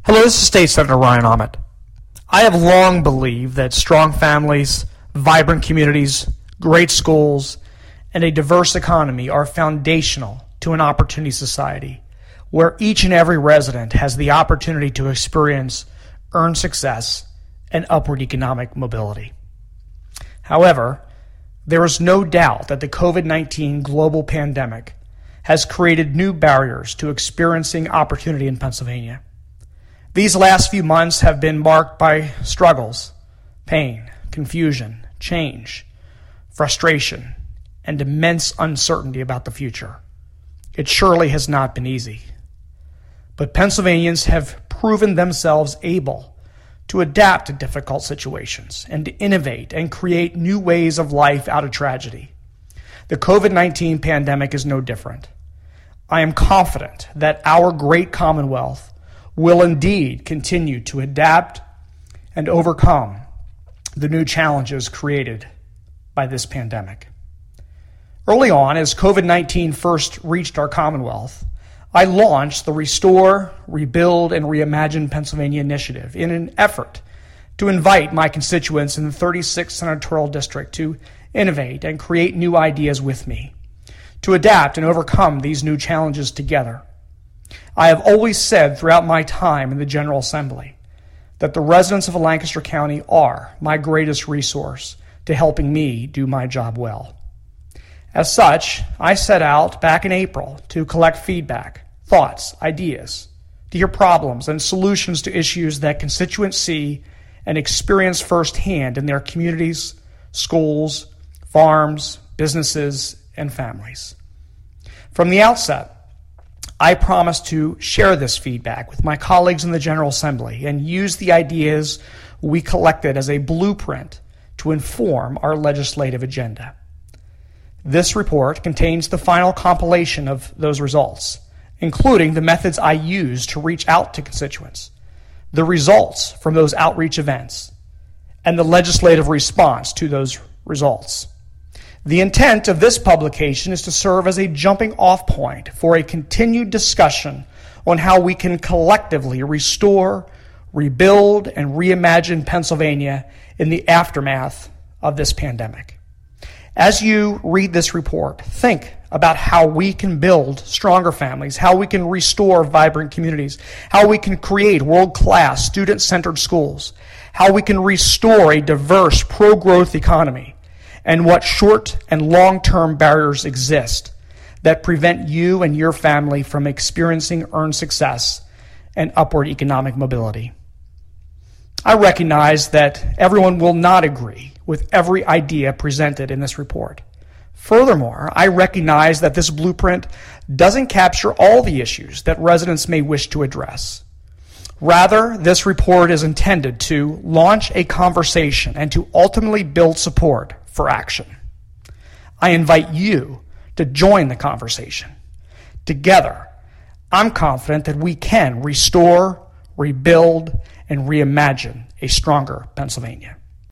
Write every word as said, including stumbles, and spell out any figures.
Hello, this is State Senator Ryan Ahmed. I have long believed that strong families, vibrant communities, great schools, and a diverse economy are foundational to an opportunity society where each and every resident has the opportunity to experience earned success and upward economic mobility. However, there is no doubt that the COVID nineteen global pandemic has created new barriers to experiencing opportunity in Pennsylvania. These last few months have been marked by struggles, pain, confusion, change, frustration, and immense uncertainty about the future. It surely has not been easy. But Pennsylvanians have proven themselves able to adapt to difficult situations and to innovate and create new ways of life out of tragedy. The COVID nineteen pandemic is no different. I am confident that our great Commonwealth will indeed continue to adapt and overcome the new challenges created by this pandemic. Early on, as COVID nineteen first reached our Commonwealth, I launched the Restore, Rebuild, and Reimagine Pennsylvania initiative in an effort to invite my constituents in the thirty-sixth Senatorial District to innovate and create new ideas with me, to adapt and overcome these new challenges together. I have always said throughout my time in the General Assembly that the residents of Lancaster County are my greatest resource to helping me do my job well. As such, I set out back in April to collect feedback, thoughts, ideas, to hear problems and solutions to issues that constituents see and experience firsthand in their communities, schools, farms, businesses, and families. From the outset, I promise to share this feedback with my colleagues in the General Assembly and use the ideas we collected as a blueprint to inform our legislative agenda. This report contains the final compilation of those results, including the methods I used to reach out to constituents, the results from those outreach events, and the legislative response to those results. The intent of this publication is to serve as a jumping-off point for a continued discussion on how we can collectively restore, rebuild, and reimagine Pennsylvania in the aftermath of this pandemic. As you read this report, think about how we can build stronger families, how we can restore vibrant communities, how we can create world-class student-centered schools, how we can restore a diverse, pro-growth economy, and what short and long-term barriers exist that prevent you and your family from experiencing earned success and upward economic mobility. I recognize that everyone will not agree with every idea presented in this report. Furthermore, I recognize that this blueprint doesn't capture all the issues that residents may wish to address. Rather, this report is intended to launch a conversation and to ultimately build support for action. I invite you to join the conversation. Together, I'm confident that we can restore, rebuild, and reimagine a stronger Pennsylvania.